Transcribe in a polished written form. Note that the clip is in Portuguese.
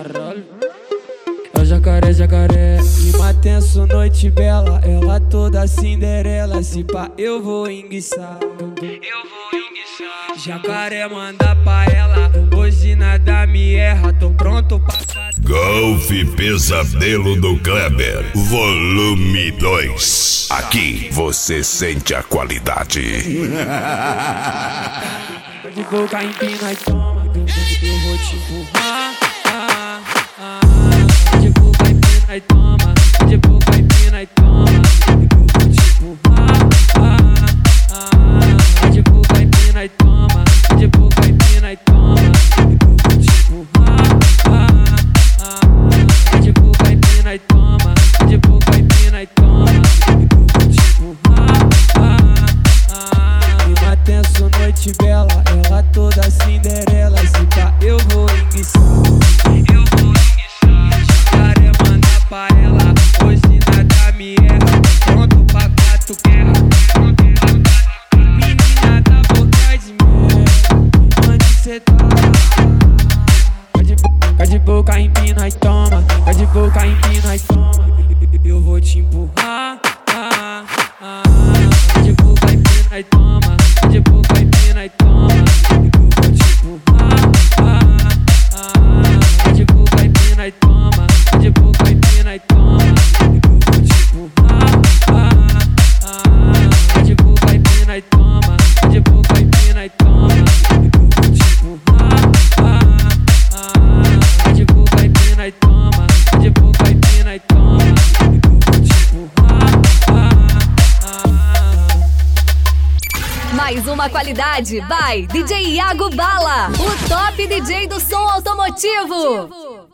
caralho. É o jacaré, jacaré. Clima tenso, noite bela. Ela toda Cinderela. Se pá, eu vou enguiçar. Jacaré manda pra ela. Hoje nada me erra. Tô pronto pra cá. Golf Pesadelo do Kleber, volume 2. Aqui você sente a qualidade. De boca empina e toma. Eu vou te empurrar. De boca empina e toma. De boca empina e toma. Eu vou te empurrar. De boca empina e toma. De boca empina e toma. Eu vou te empurrar. De boca empina e toma. De boca empina e toma. Eu vou te empurrar. Clima tenso, noite bela. Ela toda Cinderela. Se pá, eu vou enguiçar. Jacaré manda pra ela. Hoje nada me erra. Pronto pra gato guerra. Menina da boca de mel. Onde cê tá? Vai de boca empina e toma. Vai de boca empina e toma. Eu vou te empurrar. De boca empina e toma. De boca empina e toma. Eu vou te empurrar. De boca empina e toma. De boca empina e toma. Eu vou te empurrar. De boca empina e toma. De boca empina e toma. Eu vou te empurrar. De boca empina e toma. De boca empina e toma. Eu vou te empurrar. Mais uma qualidade by DJ Iago Bala, o top DJ do som automotivo.